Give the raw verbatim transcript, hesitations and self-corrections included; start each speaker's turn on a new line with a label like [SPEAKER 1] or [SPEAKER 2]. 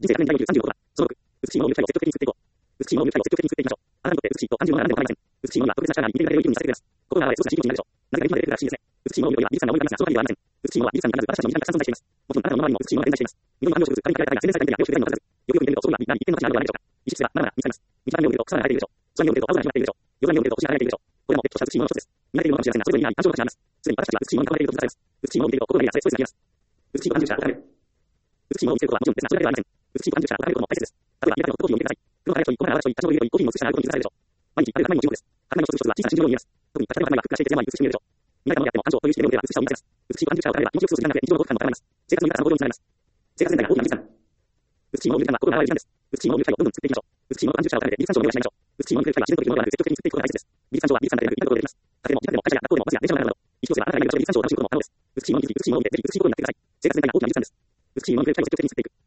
[SPEAKER 1] 人生ひゃくねんかんに最後にさんじゅうろくは、そのろく、美しいものを見る機会を積極的に作っていこう。美しいものを見る機会を積極的に作っていきましょう。あなたにとって美しいと単純なものは何でも構いません。美しいものには特別な力が認められるようにさせてくれます。ここが少し自由になるでしょう。なぜか今まで出てくるらしいですね。美しいものを見ると今、美術さんが思い浮かびますが、その場合ではありません。美しいものは美術さんに必ず私たちの身近にたくさん存在しています。もちろんあなたの周りにも美しいものが点在しています。緑の雨を植物、仮に彼らが全然された意味や領収デザインの数々。よくよく見てみると、そこにはみんなに一定の価値があるのではないでしょうか。石質がまだまだ見つかります。水の雨を見ると草が生えているでしょう。空にを見ると青空が広がっているでしょう。夜の雨を見ると星が輝いているでしょう。これも、ちょっとした美しいものの一つです。見られているものかもしれませんが、それぞれには感情の価値があります。すでに私たちは美しいものに囲まれていることがされます。美しいものを見ていると、心が癒され、ストレスが消えます。美しいと感じる力を高める。美しいものを見せることはもちろん別な、それだけではありません。美しいと感じる力を高めることも大切です。例えば、皆さんのフォトコピーを見てください。黒からちょい、粉からちょい、多少の色よりコピーの美しさがあることに気づかれるでしょう。毎日、あるいは何も十分です。花の一つ一つは小さな真珠のように見えます。特に、例えば花がふっくらしていて、山に美しく見えるでしょう。見られたものであっても、感情を保有しているものでは美しさを見出せます。美しいと感じる力を高めれば、気持ちよく過ごす時間が増え、日常の幸福感も高まります。生活の豊かさの向上につながります。生活全体が大きな美術館。美しいものを見る時間は心が現れる時間です。美しいものを見る機会をどんどん作っていきましょう。美しいものを感じる力を高めて、美術鑑賞を目指しましょう。美しいものを見る機会は自然とできるものではなく、積極的に作っていくことが大切です。美術鑑賞は美術館だけでなく、いろんなところでできます。家庭でも、自宅でも、会社や学校でも、バスや電車の中など、意思疎通があなたがいない場所で美術鑑賞を楽しむことも可能です。美しいものに気づき、美しいものを見て、ぜひ美しいものを見て、ぜひ美しい行為ができるのが大きな美術館です。生活全体が大きな美術館です。美しいものを見る機会を積極的に作っていく。